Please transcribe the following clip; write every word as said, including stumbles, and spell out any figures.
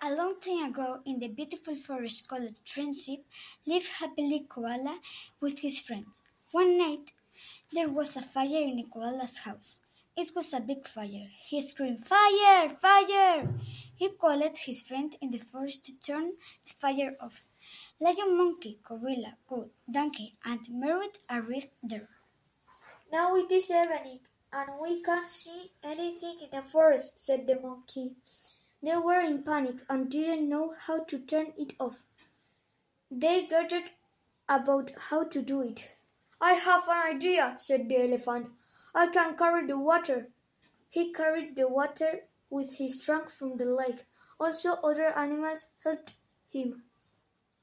A long time ago, in the beautiful forest called Friendship, lived happily Koala with his friends. One night, there was a fire in Koala's house. It was a big fire. He screamed, "Fire! Fire!" He called his friend in the forest to turn the fire off. Lion, Monkey, Gorilla, Goat, Donkey, and Merit arrived there. "Now it is evening, and we can't see anything in the forest," said the monkey. They were in panic and didn't know how to turn it off. They gathered about how to do it. "I have an idea," said the elephant. "I can carry the water." He carried the water with his trunk from the lake. Also other animals helped him.